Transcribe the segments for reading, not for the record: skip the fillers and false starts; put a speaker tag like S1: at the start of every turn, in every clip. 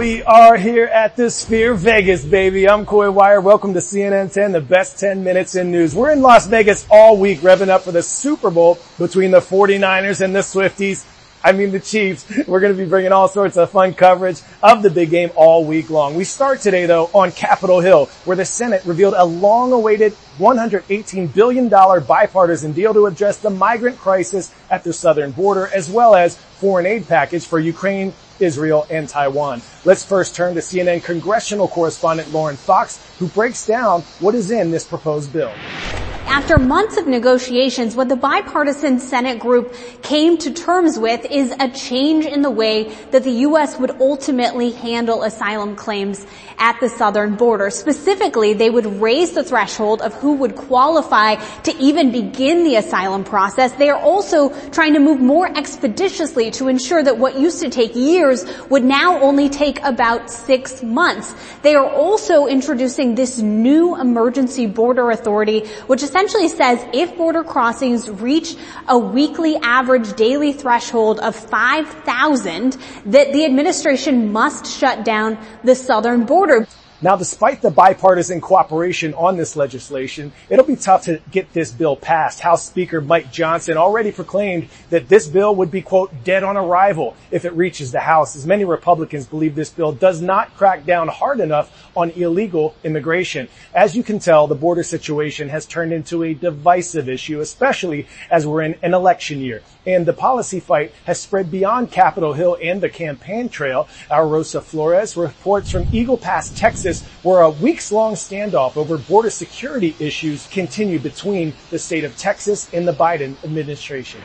S1: We are here at the Sphere Vegas, baby. I'm Coy Wire. Welcome to CNN 10, the best 10 minutes in news. We're in Las Vegas all week, revving up for the Super Bowl between the 49ers and the Swifties. The Chiefs. We're going to be bringing all sorts of fun coverage of the big game all week long. We start today, though, on Capitol Hill, where the Senate revealed a long-awaited $118 billion bipartisan deal to address the migrant crisis at the southern border, as well as foreign aid package for Ukraine, Israel, and Taiwan. Let's first turn to CNN congressional correspondent Lauren Fox, who breaks down what is in this proposed bill.
S2: After months of negotiations, what the bipartisan Senate group came to terms with is a change in the way that the U.S. would ultimately handle asylum claims at the southern border. Specifically, they would raise the threshold of who would qualify to even begin the asylum process. They are also trying to move more expeditiously to ensure that what used to take years would now only take about 6 months. They are also introducing this new emergency border authority, which essentially says if border crossings reach a weekly average daily threshold of 5,000, that the administration must shut down the southern border.
S1: Now, despite the bipartisan cooperation on this legislation, it'll be tough to get this bill passed. House Speaker Mike Johnson already proclaimed that this bill would be, quote, dead on arrival if it reaches the House, as many Republicans believe this bill does not crack down hard enough on illegal immigration. As you can tell, the border situation has turned into a divisive issue, especially as we're in an election year. And the policy fight has spread beyond Capitol Hill and the campaign trail. Our Rosa Flores reports from Eagle Pass, Texas, where a weeks-long standoff over border security issues continue between the state of Texas and the Biden administration.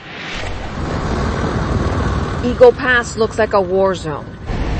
S3: Eagle Pass looks like a war zone.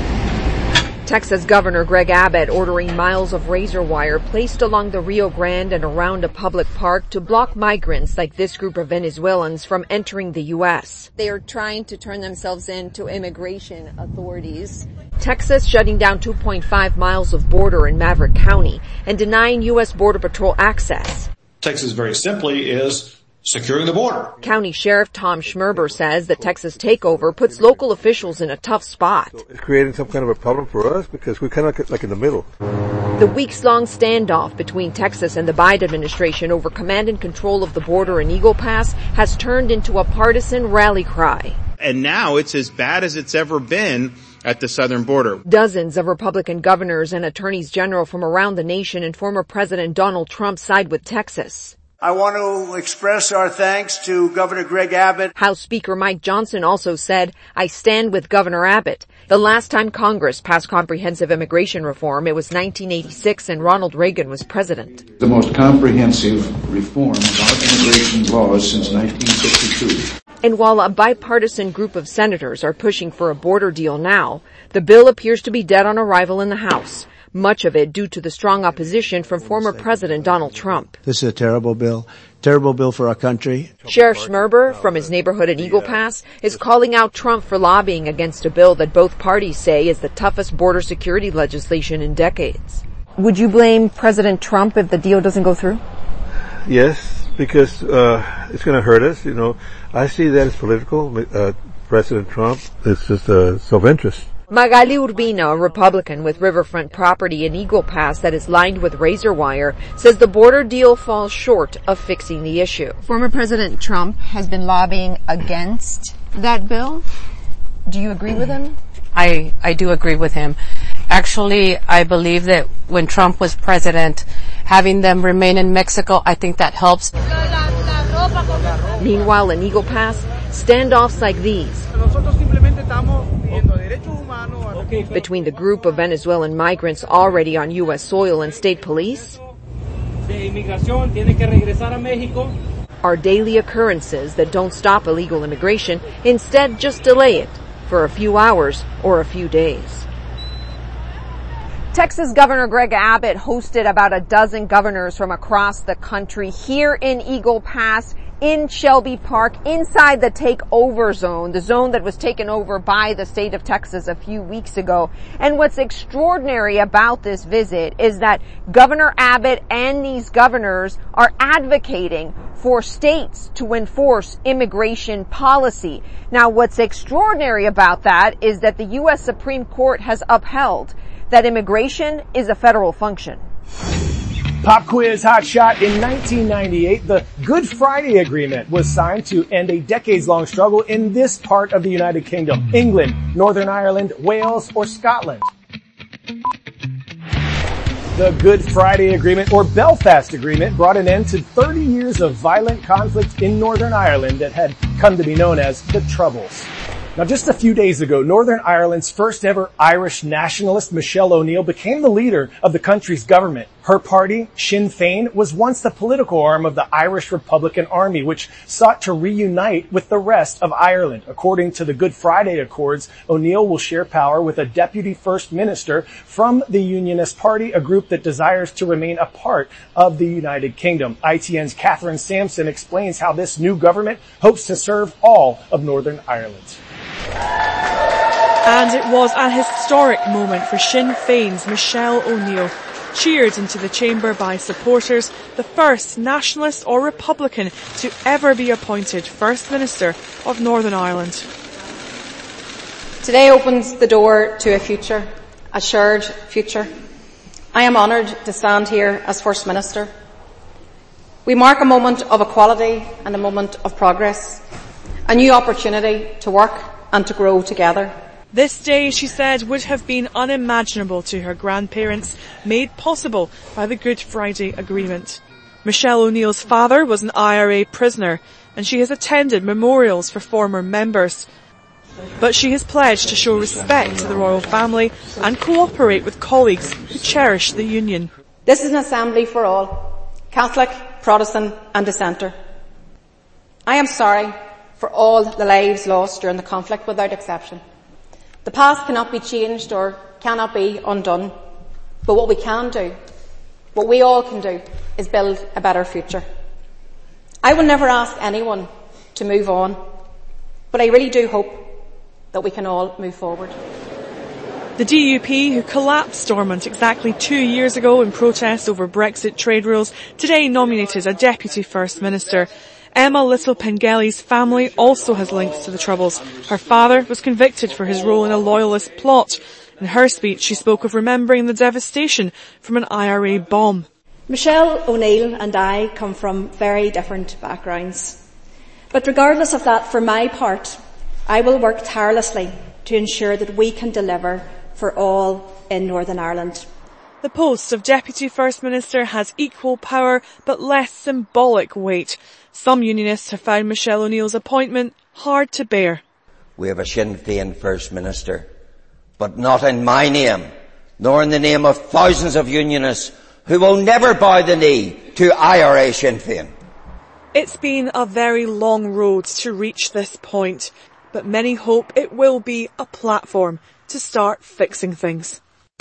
S3: Texas Governor Greg Abbott ordering miles of razor wire placed along the Rio Grande and around a public park to block migrants like this group of Venezuelans from entering the U.S.
S4: They are trying to turn themselves into immigration authorities.
S3: Texas shutting down 2.5 miles of border in Maverick County and denying U.S. Border Patrol access.
S5: Texas very simply is securing the border.
S3: County Sheriff Tom Schmerber says the Texas takeover puts local officials in a tough spot.
S6: It's creating some kind of a problem for us because we're kind of like in the middle.
S3: The weeks-long standoff between Texas and the Biden administration over command and control of the border in Eagle Pass has turned into a partisan rally cry.
S7: And now it's as bad as it's ever been at the southern border.
S3: Dozens of Republican governors and attorneys general from around the nation and former President Donald Trump side with Texas.
S8: I want to express our thanks to Governor Greg Abbott.
S3: House Speaker Mike Johnson also said, I stand with Governor Abbott. The last time Congress passed comprehensive immigration reform, it was 1986 and Ronald Reagan was president.
S9: The most comprehensive reform of our immigration laws since 1962.
S3: And while a bipartisan group of senators are pushing for a border deal now, the bill appears to be dead on arrival in the House. Much of it due to the strong opposition from former President Donald Trump.
S10: This is a terrible bill for our country.
S3: Sheriff Schmerber, from his neighborhood in Eagle Pass, is calling out Trump for lobbying against a bill that both parties say is the toughest border security legislation in decades. Would you blame President Trump if the deal doesn't go through?
S6: Yes, because it's going to hurt us. You know, I see that as political. President Trump, it's just self-interest.
S3: Magali Urbina, a Republican with riverfront property in Eagle Pass that is lined with razor wire, says the border deal falls short of fixing the issue.
S4: Former President Trump has been lobbying against that bill. Do you agree with him?
S11: I do agree with him. Actually, I believe that when Trump was president, having them remain in Mexico, I think that helps.
S3: Meanwhile, in Eagle Pass, standoffs like these between the group of Venezuelan migrants already on U.S. soil and state police are daily occurrences that don't stop illegal immigration, instead just delay it for a few hours or a few days. Texas Governor Greg Abbott hosted about a dozen governors from across the country here in Eagle Pass in Shelby Park, inside the takeover zone, the zone that was taken over by the state of Texas a few weeks ago. And what's extraordinary about this visit is that Governor Abbott and these governors are advocating for states to enforce immigration policy. Now, what's extraordinary about that is that the U.S. Supreme Court has upheld that immigration is a federal function.
S1: Pop quiz hot shot. In 1998, the Good Friday Agreement was signed to end a decades-long struggle in this part of the United Kingdom: England, Northern Ireland, Wales, or Scotland. The Good Friday Agreement, or Belfast Agreement, brought an end to 30 years of violent conflict in Northern Ireland that had come to be known as the Troubles. Now, just a few days ago, Northern Ireland's first ever Irish nationalist, Michelle O'Neill, became the leader of the country's government. Her party, Sinn Féin, was once the political arm of the Irish Republican Army, which sought to reunite with the rest of Ireland. According to the Good Friday Accords, O'Neill will share power with a deputy first minister from the Unionist Party, a group that desires to remain a part of the United Kingdom. ITN's Catherine Sampson explains how this new government hopes to serve all of Northern Ireland.
S12: And it was a historic moment for Sinn Féin's Michelle O'Neill, cheered into the chamber by supporters, the first nationalist or Republican to ever be appointed First Minister of Northern Ireland.
S13: Today opens the door to a future, a shared future. I am honoured to stand here as First Minister. We mark a moment of equality and a moment of progress, a new opportunity to work and to grow together.
S12: This day, she said, would have been unimaginable to her grandparents, made possible by the Good Friday Agreement. Michelle O'Neill's father was an IRA prisoner, and she has attended memorials for former members. But she has pledged to show respect to the royal family and cooperate with colleagues who cherish the union.
S13: This is an assembly for all, Catholic, Protestant and dissenter. I am sorry for all the lives lost during the conflict without exception. The past cannot be changed or cannot be undone, but what we can do, what we all can do, is build a better future. I will never ask anyone to move on, but I really do hope that we can all move forward.
S12: The DUP, who collapsed Stormont exactly 2 years ago in protest over Brexit trade rules, today nominated a Deputy First Minister. Emma Little Pengelly's family also has links to the Troubles. Her father was convicted for his role in a loyalist plot. In her speech, she spoke of remembering the devastation from an IRA bomb.
S14: Michelle O'Neill and I come from very different backgrounds. But regardless of that, for my part, I will work tirelessly to ensure that we can deliver for all in Northern Ireland.
S12: The post of Deputy First Minister has equal power but less symbolic weight. Some unionists have found Michelle O'Neill's appointment hard to bear.
S15: We have a Sinn Féin First Minister, but not in my name, nor in the name of thousands of unionists who will never bow the knee to IRA Sinn Féin.
S12: It's been a very long road to reach this point, but many hope it will be a platform to start fixing things.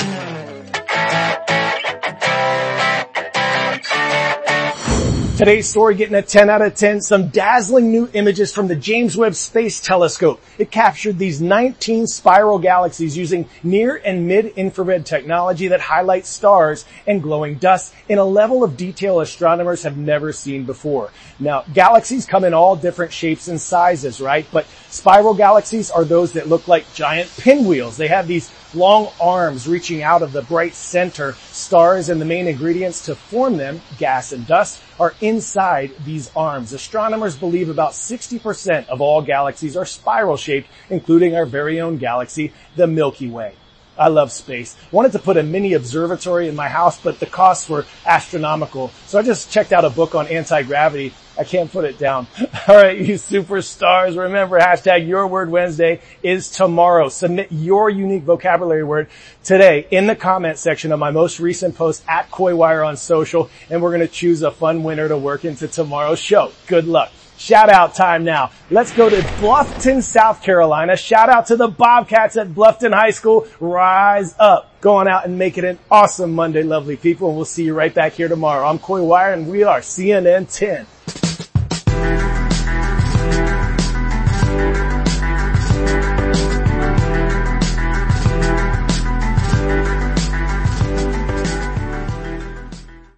S1: Today's story getting a 10 out of 10, some dazzling new images from the James Webb Space Telescope. It captured these 19 spiral galaxies using near and mid-infrared technology that highlights stars and glowing dust in a level of detail astronomers have never seen before. Now, galaxies come in all different shapes and sizes, right? But spiral galaxies are those that look like giant pinwheels. They have these long arms reaching out of the bright center. Stars and the main ingredients to form them, gas and dust, are inside these arms. Astronomers believe about 60% of all galaxies are spiral-shaped, including our very own galaxy, the Milky Way. I love space. Wanted to put a mini observatory in my house, but the costs were astronomical. So I just checked out a book on anti-gravity. I can't put it down. All right, you superstars. Remember, hashtag Your Word Wednesday is tomorrow. Submit your unique vocabulary word today in the comment section of my most recent post at Coywire on social, and we're going to choose a fun winner to work into tomorrow's show. Good luck. Shout out time now. Let's go to Bluffton, South Carolina. Shout out to the Bobcats at Bluffton High School. Rise up. Going out and make it an awesome Monday, lovely people. And we'll see you right back here tomorrow. I'm Coy Wire and we are CNN 10.